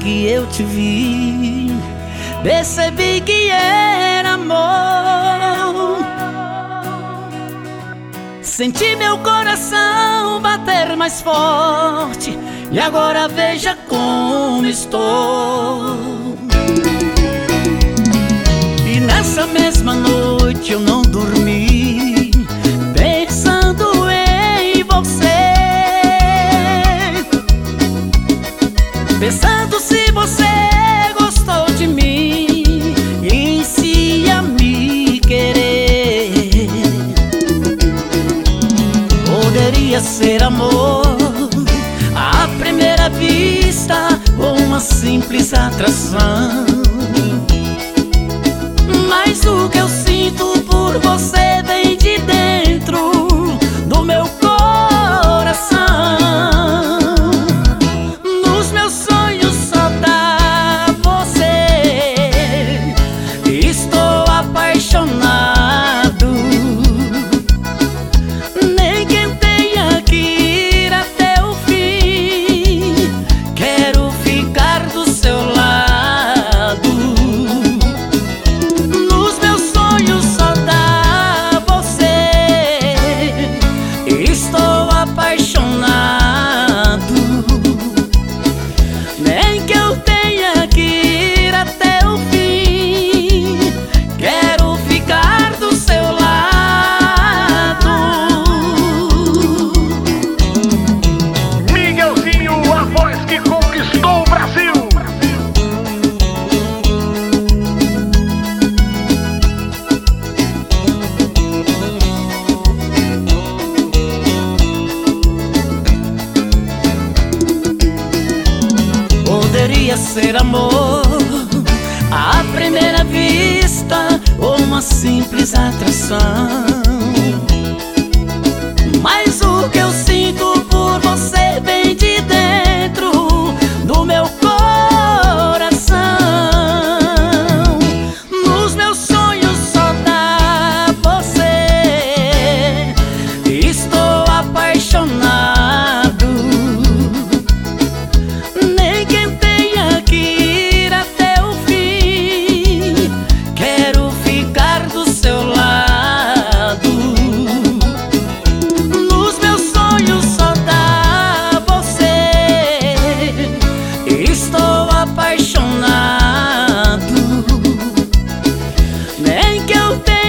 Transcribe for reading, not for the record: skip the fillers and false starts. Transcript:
que eu te vi, percebi que era amor. Senti meu coração bater mais forte, e agora veja como estou. E nessa mesma noite eu não dormi, pensando em você, pensando se você gostou de mim e se ia me querer. Poderia ser amor à primeira vista ou uma simples atração, mas o que eu sinto por você vem de dentro do meu coração. Nos meus sonhos só dá você, estou apaixonado. Nem quem tenha que ir até o fim, quero ficar do seu lado. Nos meus sonhos só dá você, estou apaixonado. Nem que eu tenha que ir até o fim, quero ficar do seu lado. Miguelzinho, a voz que conquistou o Brasil. Poderia ser amor à primeira vista ou uma simples atração, mas o que eu sinto por você vem de dentro do meu coração. Nos meus sonhos só dá você, estou apaixonado. Nem quem tenha que ir até o fim, quero ficar do seu lado. Nos meus sonhos só dá você, estou apaixonado. Nem que eu tenha